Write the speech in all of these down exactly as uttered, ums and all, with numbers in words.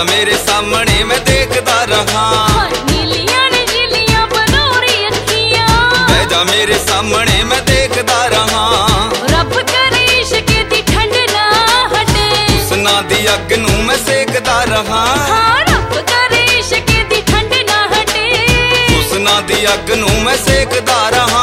मेरे सामने मैं देखता रहा, नीलियां ने झिलियां बनोरी अखियां, बह जा मेरे सामने मैं देखता रहा। रब करे इश्क दी ठंड ना हटे, हुस्ना दी अग नूं मैं सेकदा रहा। हाँ रब करे इश्क दी ठंड ना हटे, हुस्ना दी अग नूं मैं सेकदा रहा।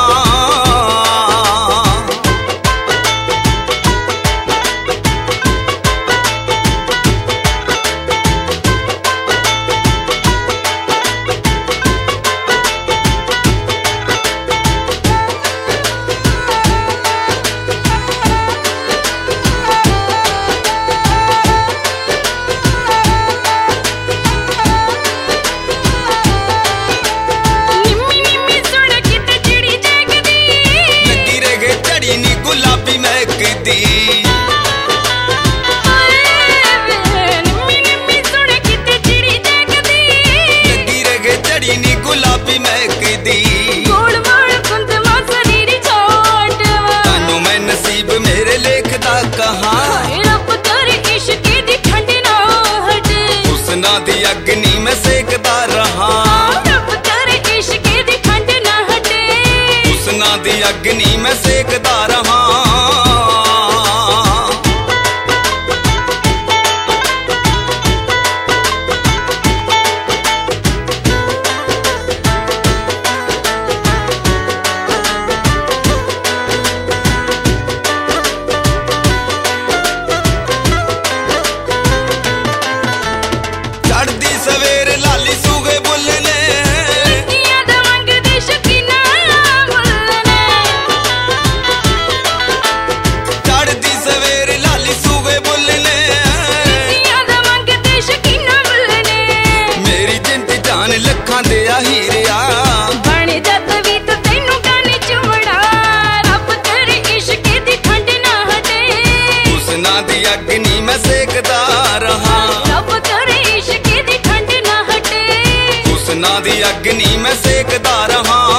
हुस्ना दी अग्नि मैं सेकदा रहा, रब करे इश्क दी ठंड ना हटे, हुस्ना दी अग्नि मैं सेकदा रहा। अग्नि मैं सेकदा रहा, रब करे इश्क दी ठंड ना हटे, हुस्ना दी अग्नि मैं सेकदा रहा।